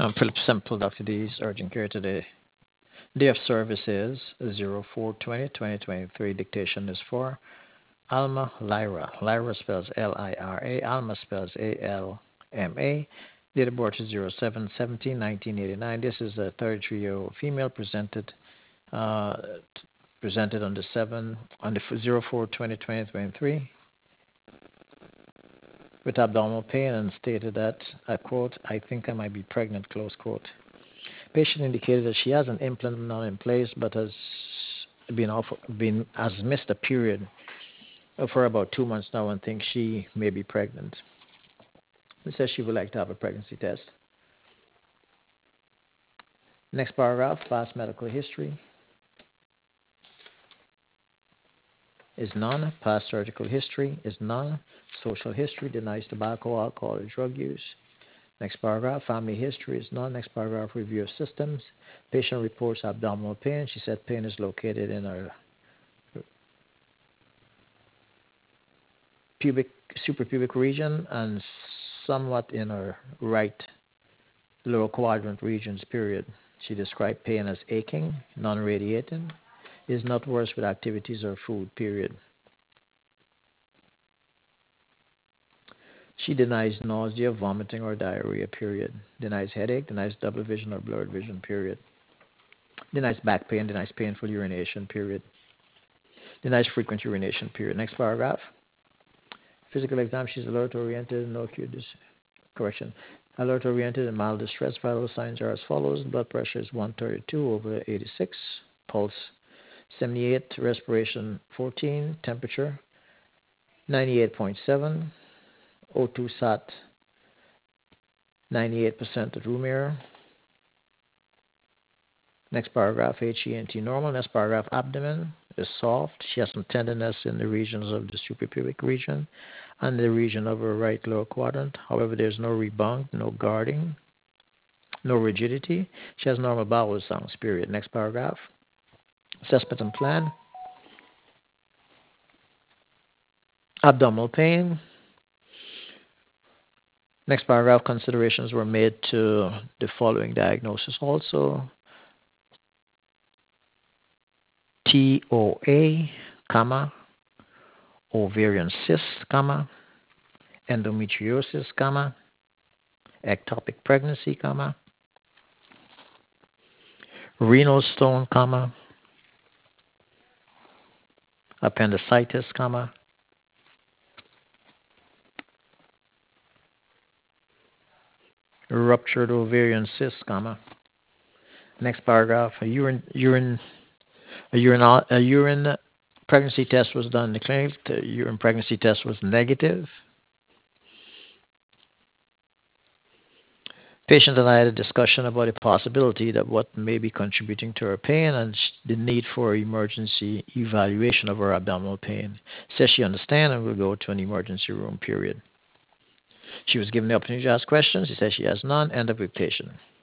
Philip Semple, Dr. D's urgent care today. Day of service is 04/20/2023. Dictation is for Alma Lyra. Lyra spells Lira. Alma spells Alma. Date of birth is 07/17/1989. This is a 33-year-old female uh, presented on the 04/20/2023 with abdominal pain and stated that, I quote, "I think I might be pregnant," close quote. Patient indicated that she has an implant now in place, but has missed a period for about 2 months now and thinks she may be pregnant. It says she would like to have a pregnancy test. Next paragraph, past medical history is none. Past surgical history is none. Social history denies tobacco, alcohol, or drug use. Next paragraph, family history is none. Next paragraph, review of systems. Patient reports abdominal pain. She said pain is located in her suprapubic region and somewhat in her right lower quadrant regions, period. She described pain as aching, non-radiating, is not worse with activities or food, period. She denies nausea, vomiting, or diarrhea, period. Denies headache, denies double vision or blurred vision, period. Denies back pain, denies painful urination, period. Denies frequent urination, period. Next paragraph. Physical exam, she's alert oriented, no acute correction. Alert oriented and mild distress. Vital signs are as follows. Blood pressure is 132/86. Pulse 78. Respiration 14. Temperature 98.7. O2 sat 98% at room air. Next paragraph, HENT normal. Next paragraph, abdomen is soft. She has some tenderness in the regions of the suprapubic region and the region of her right lower quadrant. However, there's no rebound, no guarding, no rigidity. She has normal bowel sounds, period. Next paragraph, assessment and plan. Abdominal pain. Next paragraph, considerations were made to the following diagnosis also. TOA, ovarian cyst, endometriosis, ectopic pregnancy, renal stone, appendicitis, ruptured ovarian cyst, Next paragraph, a urine pregnancy test was done in the clinic. The urine pregnancy test was negative. Patient and I had a discussion about the possibility that what may be contributing to her pain and the need for emergency evaluation of her abdominal pain. Says she understands and will go to an emergency room, period. She was given the opportunity to ask questions. She says she has none. End of dictation.